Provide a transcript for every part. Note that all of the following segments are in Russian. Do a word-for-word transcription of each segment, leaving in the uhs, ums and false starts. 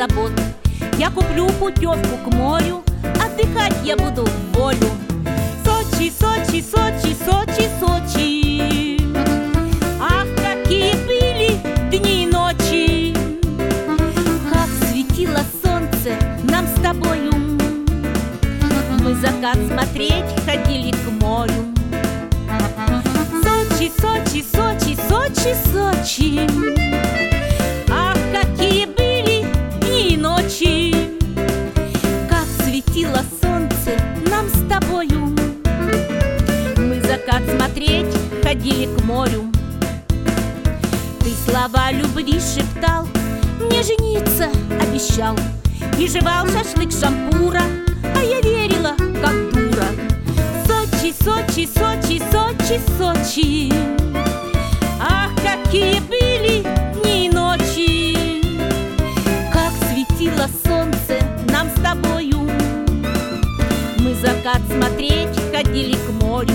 забот. Я куплю путевку к морю, отдыхать я буду в волю. Сочи, Сочи, Сочи, Сочи, Сочи. Ах, какие были дни и ночи, как светило солнце нам с тобою. Мы закат смотреть ходили к морю. Сочи, Сочи, Сочи, Сочи, Сочи. Ах, какие были дни и ночи, как светило солнце нам с тобою. Мы закат смотреть ходили к морю. Ты слова любви шептал, мне жениться обещал, и жевал шашлык шампура, а я верила, как дура. Сочи, Сочи, Сочи, Сочи, Сочи. Ах, какие были дни и ночи, как светило солнце нам с тобою. Мы закат смотреть ходили к морю.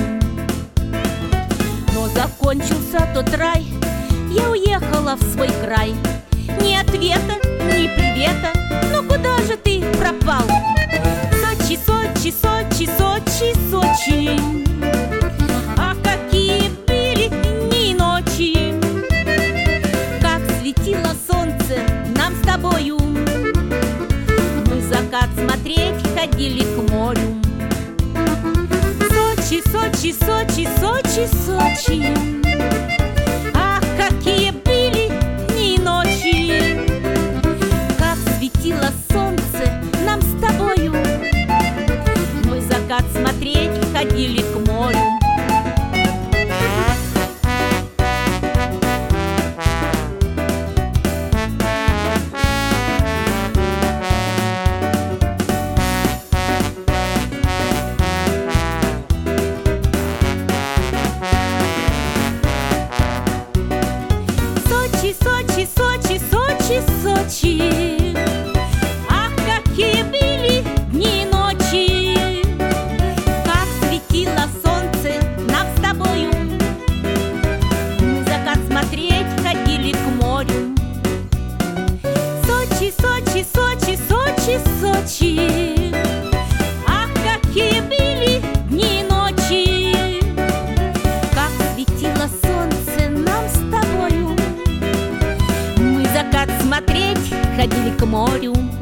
Но закончился тот рай, я уехала в свой край. Ни ответа, ни привета, ну куда же ты пропал? Сочи, Сочи, Сочи, Сочи, Сочи. Ах, какие были дни и ночи, как светило солнце нам с тобою. Мы закат смотреть ходили к морю. Сочи, Сочи, Сочи, Сочи, Сочи. Ах, какие были дни и ночи, как светило солнце нам с тобою. Мы закат смотреть ходили к морю. Сочи, Сочи, Сочи, Сочи, Сочи. Ах, какие были дни и ночи, как светило солнце нам с тобою. Мы закат смотреть ходили к морю. Сочи, Сочи, Сочи, Сочи, Сочи. Ах, какие были дни и ночи, как светило солнце нам с тобою. Мы закат смотреть ходили к морю.